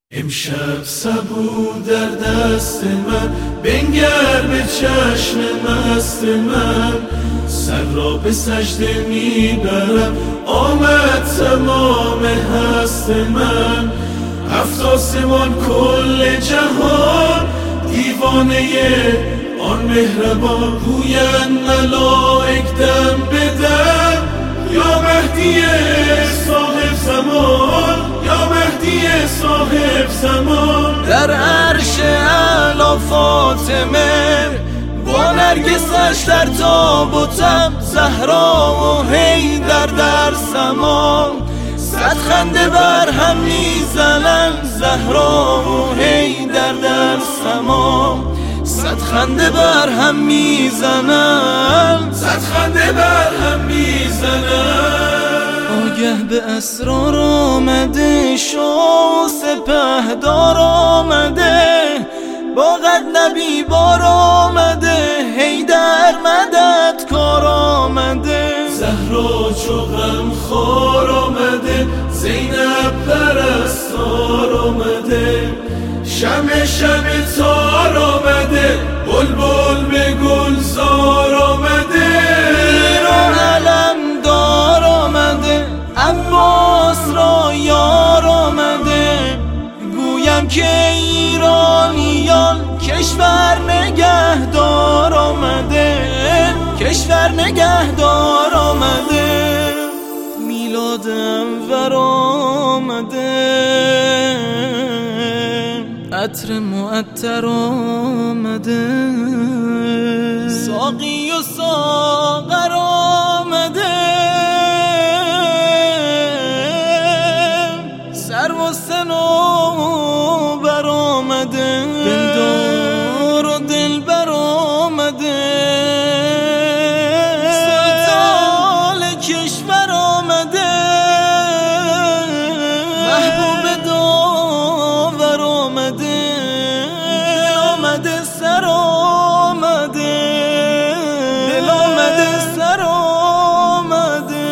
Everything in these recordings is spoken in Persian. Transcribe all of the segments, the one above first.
امشب سبو در دست من، بنگر به چشم مست من. سر را به سجده میبرم، آمد تمام هست من. هفت آسمان کل جهان، دیوانه آن مهربان. گویند ملائک دم به دم، یا مهدی صاحب زمان، یا مهدی صاحب زمان. در عرش اعلی فاطمه، با نرگسش در تابوتم. زهرا و حیدر در سما، صد خنده بر هم میزنن. زهرا و حیدر در سما، صد خنده بر هم میزنن. صد خنده بر هم میزنن. آگه به اسرار آمده، شاه سپهدار آمده. با قد نبی بار آمده، حیدر مدد کار آمده. زهرا چو غم خوار آمده، زینب پرستار آمده. شمع شمع تار آمده، بلبل به گلزار آمده. ایران علم دار آمده، عباس را یار آمده. گویم که ایرانیان کشور نگهدار آمده، کشور نگهدار آمده. میلاد انور آمده، عطر معطر آمده. ساقی و ساغر آمده، سرو و صنوبر آمده. دلدار و دلبر آمده، سلطان کشور آمده. محبوب داور آمده، دل آمده سر آمده، دل آمده سر آمده.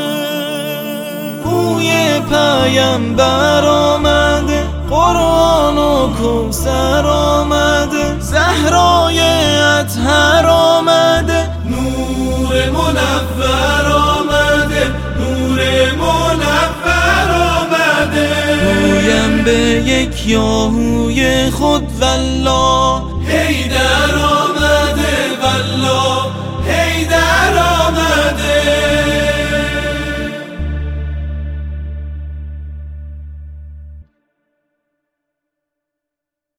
بوی پیامبر آمده، قرآن و کوثر آمده. زهرای اطهر آمده، نور منور آمده، نور منور آمده. گویم به یک یاهوی خود والله، حیدر